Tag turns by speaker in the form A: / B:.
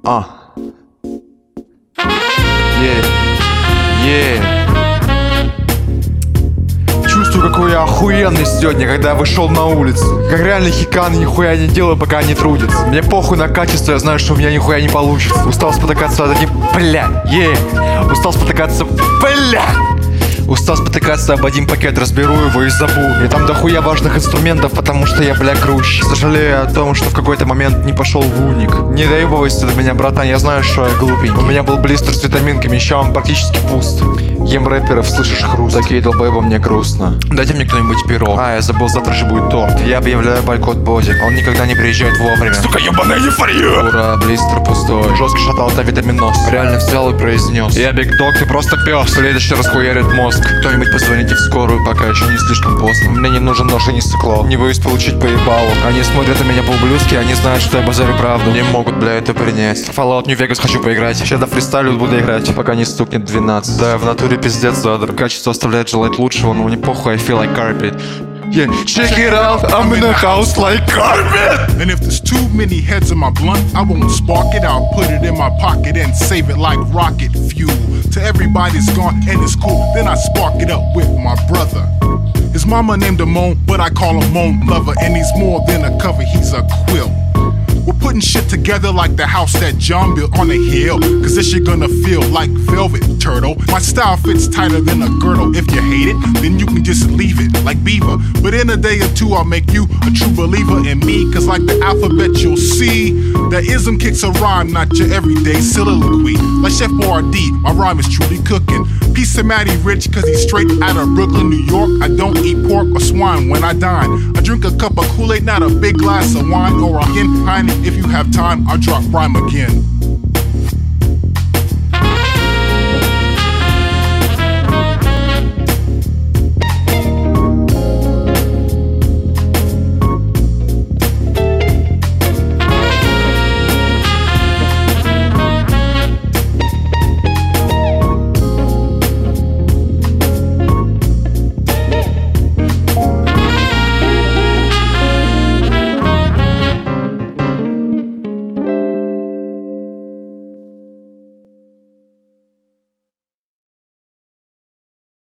A: Чувствую, какой я охуенный сегодня, когда я вышел на улицу. Как реальный хикан, нихуя не делаю, пока не трудится. Мне похуй на качество, я знаю, что у меня нихуя не получится. Устал спотыкаться об один... Устал спотыкаться... Устал спотыкаться об один пакет, разберу его и забуду. И там дохуя важных инструментов, потому что я, грузчик. Сожалею о том, что в какой-то момент не пошел в уник. Не доебывайся до меня, братан, я знаю, что я глупенький. У меня был блистер с витаминками, еще он практически пуст. Ем рэперов, слышишь хруст. Такие долбоебы, мне грустно. Дайте мне кто-нибудь пирог. Я забыл, завтра же будет торт. Я объявляю бойкот Бози. Он никогда не приезжает вовремя. Сука, ебаная эйфория! Ура, блистер пустой. Жестко шатал это витаминоз. Реально взял и произнес: я Биг Дог, ты просто пес. В следующий раз хуярит мозг. Кто-нибудь позвоните в скорую, пока еще не слишком поздно. Мне не нужен нож и не стекло. Не боюсь получить по ебалу. Они смотрят на меня по-ублюдски, они знают, что я базарю правду. Не могут, бля, это принять. Fallout New Vegas хочу поиграть. Сейчас до фристайлю буду играть, пока не стукнет 12. Да, в натуре пиздец задр. Качество оставляет желать лучшего, но мне похуй, I feel like carpet. Yeah, check it out, I'm in a house like carpet.
B: And if there's too many heads in my blunt, I won't spark it, I'll put it in my pocket and save it like rocket fuel. Till everybody's gone and it's cool, then I spark it up with my brother. His mama named him Moan, but I call him Moan Lover. And he's more than a cover, he's a quilt. We're putting shit together like the house that John built on a hill. Cause this shit gonna feel like velvet, turtle. My style fits tighter than a girdle. If you hate it, then you can just leave it, like Beaver. But in a day or two, I'll make you a true believer in me. Cause like the alphabet, you'll see that ism kicks a rhyme, not your everyday soliloquy. Like Chef Boyardee, my rhyme is truly cooking. Piece of Matty Rich, cause he's straight out of Brooklyn, New York. I don't eat pork or swine when I dine. I drink a cup of Kool-Aid, not a big glass of wine or a Henny. If you have time, I'll drop rhyme again.